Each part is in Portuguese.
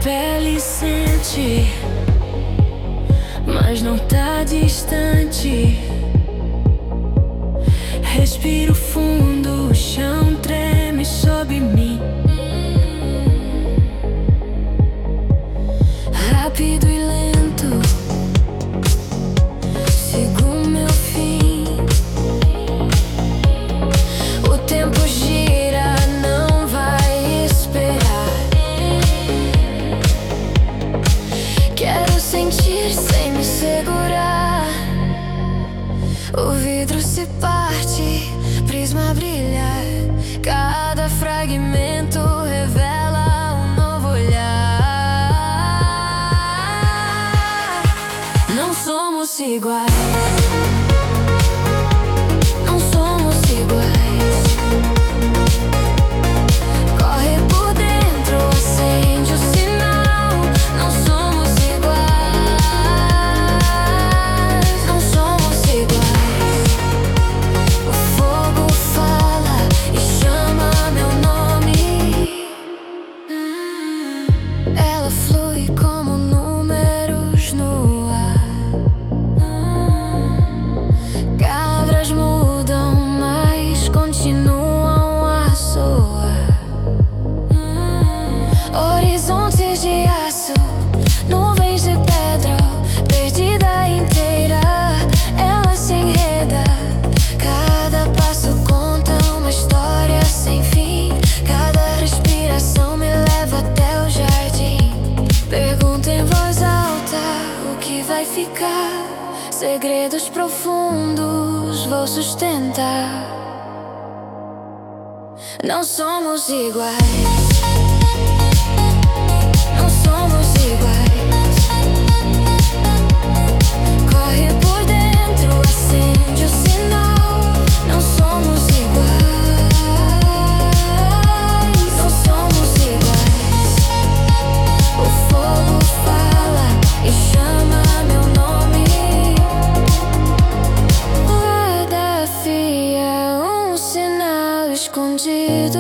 pele sente, mas não tá distante. Respiro fundo, o chão treme sob mim. Rápido e lento, sigo meu fim. O tempo gira, não vai esperar. Quero sentir sem me segurar. O vidro se parte, prisma brilha. Cada fragmento revela um novo olhar. Não somos iguais. Não somos iguais. Corre por dentro, acende o sinal. Não somos iguais. Não somos iguais. O fogo fala e chama meu nome. Ela flui como números no ar. Cabras mudam, mas continuam a soar. Horizontes de aço, nuvens de pedra, perdida inteira, ela se enreda. Cada passo conta uma história sem fim. Cada respiração me leva até o jardim. Pergunta em voz alta o que vai ficar. Segredos profundos vou sustentar. Não somos iguais. Não somos iguais. Corre por dentro, acende o sinal. Não somos iguais. Não somos iguais. O fogo fala e chama meu nome. Guarda fia, um sinal escondido.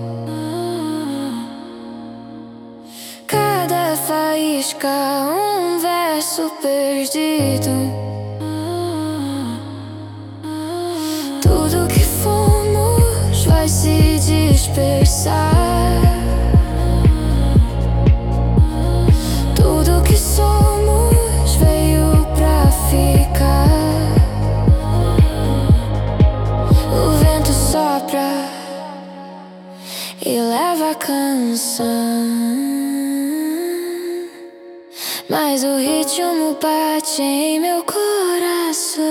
Cada faísca, um verso perdido. Tudo que fomos vai se dispersar. Tudo que somos veio pra ficar. O vento sopra e leva a canção, mas o ritmo bate em meu coração.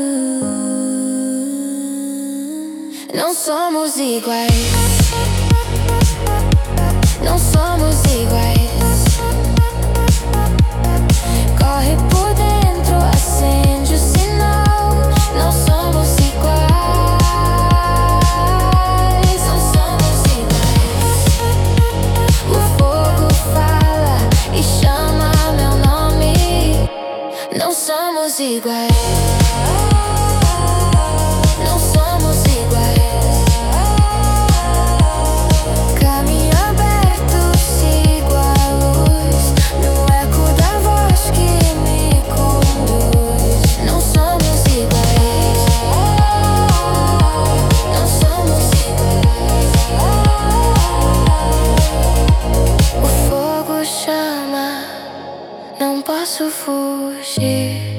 Não somos iguais. Não somos iguais. Corre por dentro, acende o sinal. Não somos iguais. Não somos iguais. O fogo fala e chama meu nome. Não somos iguais. Não somos iguais. Caminho aberto, sigo a luz, no eco da voz que me conduz. Não somos iguais. Não somos iguais. O fogo chama, não posso fugir.